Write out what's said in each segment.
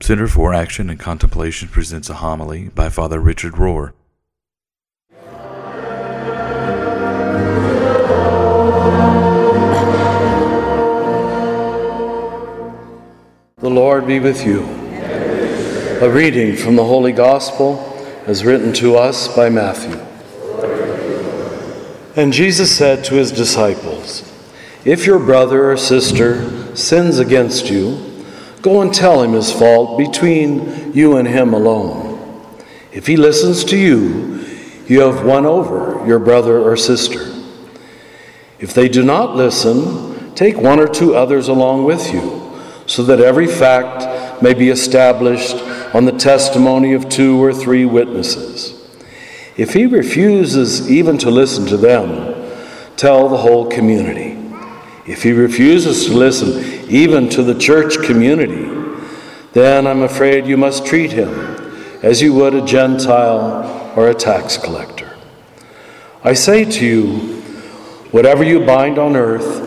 Center for Action and Contemplation presents a homily by Father Richard Rohr. The Lord be with you. A reading from the Holy Gospel as written to us by Matthew. And Jesus said to his disciples, "If your brother or sister sins against you, go and tell him his fault between you and him alone. If he listens to you, you have won over your brother or sister. If they do not listen, take one or two others along with you, so that every fact may be established on the testimony of 2 or 3 witnesses. If he refuses even to listen to them, tell the whole community. If he refuses to listen even to the church community, then I'm afraid you must treat him as you would a Gentile or a tax collector. I say to you, whatever you bind on earth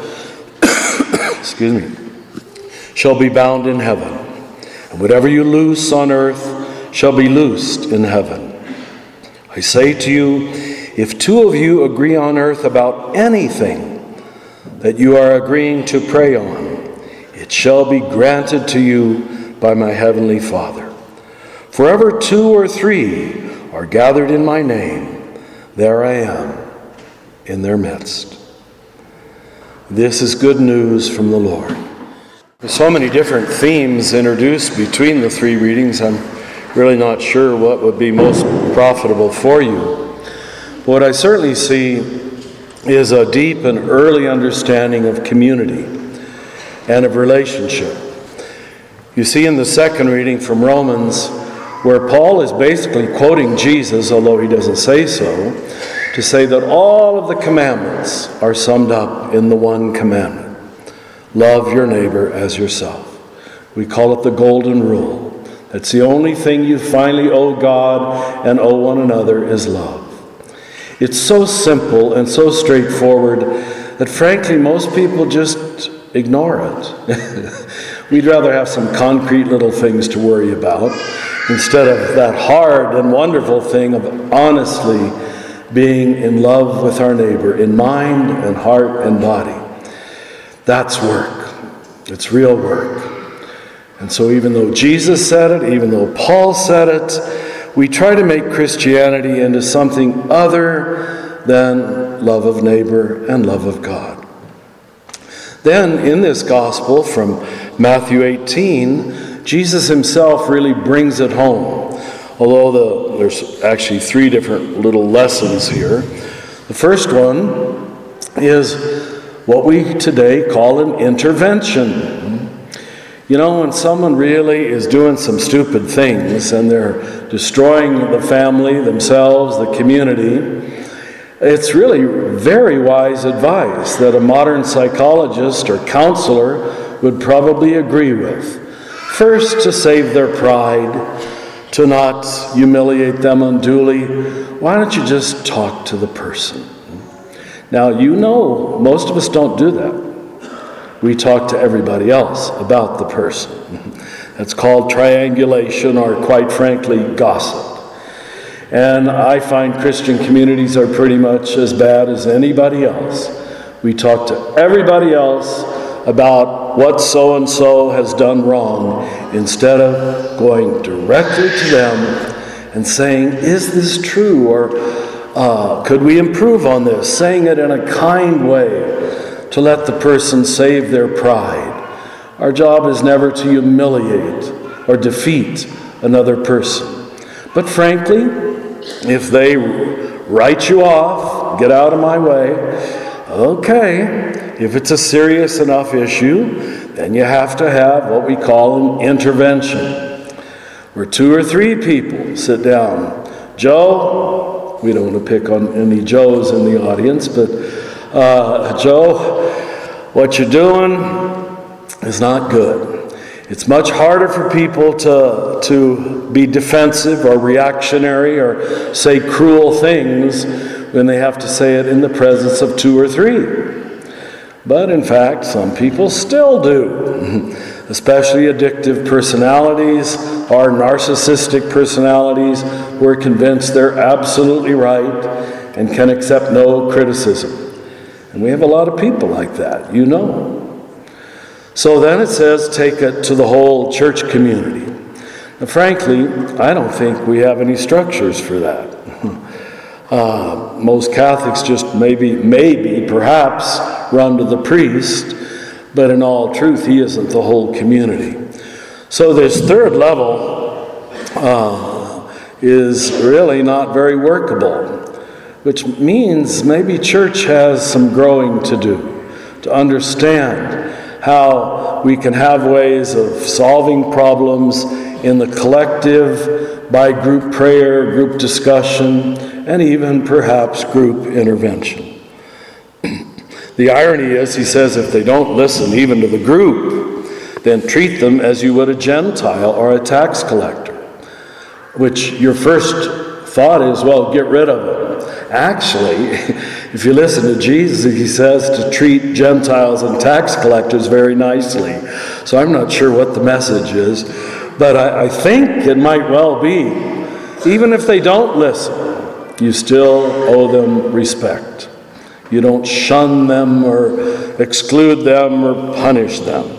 shall be bound in heaven, and whatever you loose on earth shall be loosed in heaven. I say to you, if 2 of you agree on earth about anything that you are agreeing to pray on, it shall be granted to you by my heavenly Father. For wherever 2 or 3 are gathered in my name, there I am in their midst." This is good news from the Lord. There's so many different themes introduced between the 3 readings, I'm really not sure what would be most profitable for you. But what I certainly see is a deep and early understanding of community and of relationship. You see in the second reading from Romans, where Paul is basically quoting Jesus, although he doesn't say so, to say that all of the commandments are summed up in the one commandment: love your neighbor as yourself. We call it the golden rule. That's the only thing you finally owe God and owe one another is love. It's so simple and so straightforward that frankly most people just ignore it. We'd rather have some concrete little things to worry about instead of that hard and wonderful thing of honestly being in love with our neighbor in mind and heart and body. That's work. It's real work. And so even though Jesus said it, even though Paul said it, we try to make Christianity into something other than love of neighbor and love of God. Then in this gospel from Matthew 18, Jesus himself really brings it home. Although there's actually 3 different little lessons here. The first one is what we today call an intervention. You know, when someone really is doing some stupid things and they're destroying the family, themselves, the community, it's really very wise advice that a modern psychologist or counselor would probably agree with. First, to save their pride, to not humiliate them unduly, why don't you just talk to the person? Now, you know, most of us don't do that. We talk to everybody else about the person. That's called triangulation, or quite frankly, gossip. And I find Christian communities are pretty much as bad as anybody else. We talk to everybody else about what so-and-so has done wrong instead of going directly to them and saying, is this true? Or could we improve on this? Saying it in a kind way to let the person save their pride. Our job is never to humiliate or defeat another person. But frankly, if they write you off, get out of my way, okay. If it's a serious enough issue, then you have to have what we call an intervention, where 2 or 3 people sit down. Joe, we don't want to pick on any Joes in the audience, but Joe, what you're doing is not good. It's much harder for people to be defensive or reactionary or say cruel things when they have to say it in the presence of 2 or 3. But in fact, some people still do. especially addictive personalities or narcissistic personalities who are convinced they're absolutely right and can accept no criticism. And we have a lot of people like that, you know. So then it says, take it to the whole church community. Now, frankly, I don't think we have any structures for that. Most Catholics just maybe, perhaps, run to the priest, but in all truth, he isn't the whole community. So this third level is really not very workable, which means maybe church has some growing to do, to understand how we can have ways of solving problems in the collective by group prayer, group discussion, and even perhaps group intervention. The irony is, he says, if they don't listen even to the group, then treat them as you would a Gentile or a tax collector, which your first thought is, well, get rid of them. Actually, if you listen to Jesus, he says to treat Gentiles and tax collectors very nicely. So I'm not sure what the message is, but I think it might well be, even if they don't listen, you still owe them respect. You don't shun them or exclude them or punish them.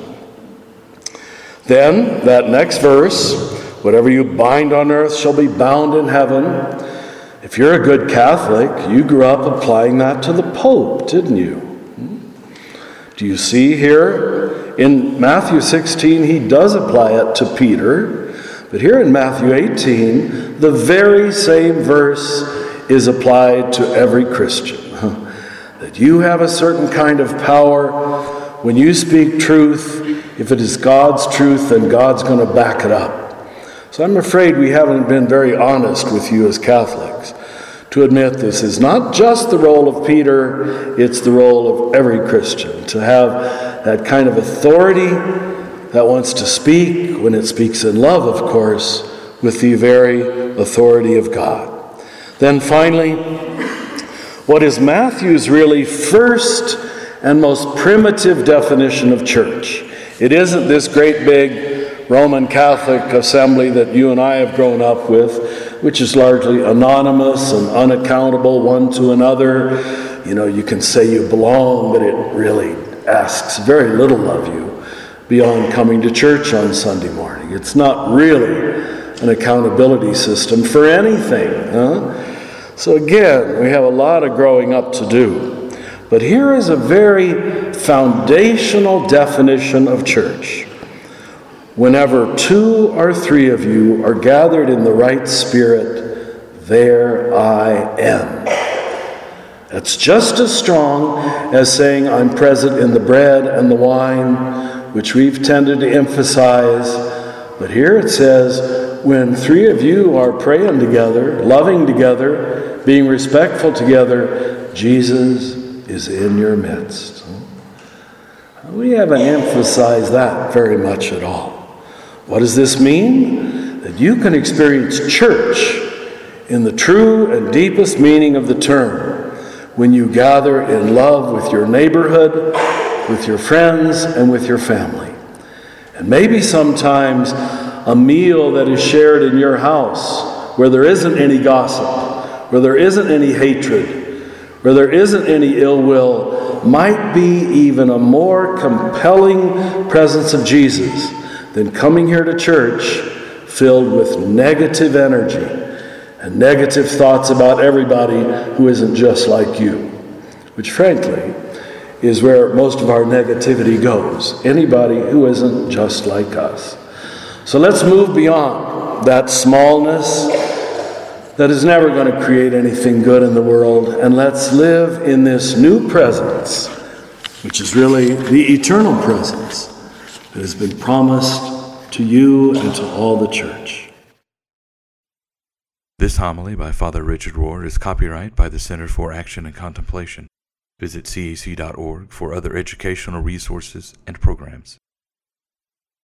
Then, that next verse, whatever you bind on earth shall be bound in heaven. If you're a good Catholic, you grew up applying that to the Pope, didn't you? Do you see here? In Matthew 16, he does apply it to Peter. But here in Matthew 18, the very same verse is applied to every Christian. That you have a certain kind of power. When you speak truth, if it is God's truth, then God's going to back it up. So I'm afraid we haven't been very honest with you as Catholics to admit this is not just the role of Peter, it's the role of every Christian to have that kind of authority that wants to speak, when it speaks in love, of course, with the very authority of God. Then finally, what is Matthew's really first and most primitive definition of church? It isn't this great big Roman Catholic assembly that you and I have grown up with, which is largely anonymous and unaccountable one to another. You know, you can say you belong, but it really asks very little of you beyond coming to church on Sunday morning. It's not really an accountability system for anything. So again, we have a lot of growing up to do. But here is a very foundational definition of church. Whenever 2 or 3 of you are gathered in the right spirit, there I am. That's just as strong as saying I'm present in the bread and the wine, which we've tended to emphasize. But here it says, when 3 of you are praying together, loving together, being respectful together, Jesus is in your midst. We haven't emphasized that very much at all. What does this mean? That you can experience church in the true and deepest meaning of the term when you gather in love with your neighborhood, with your friends, and with your family. And maybe sometimes a meal that is shared in your house where there isn't any gossip, where there isn't any hatred, where there isn't any ill will, might be even a more compelling presence of Jesus than coming here to church filled with negative energy and negative thoughts about everybody who isn't just like you, which frankly is where most of our negativity goes. Anybody who isn't just like us. So let's move beyond that smallness that is never going to create anything good in the world, and let's live in this new presence, which is really the eternal presence that has been promised to you and to all the church. This homily by Father Richard Rohr is copyright by the Center for Action and Contemplation. Visit cac.org for other educational resources and programs.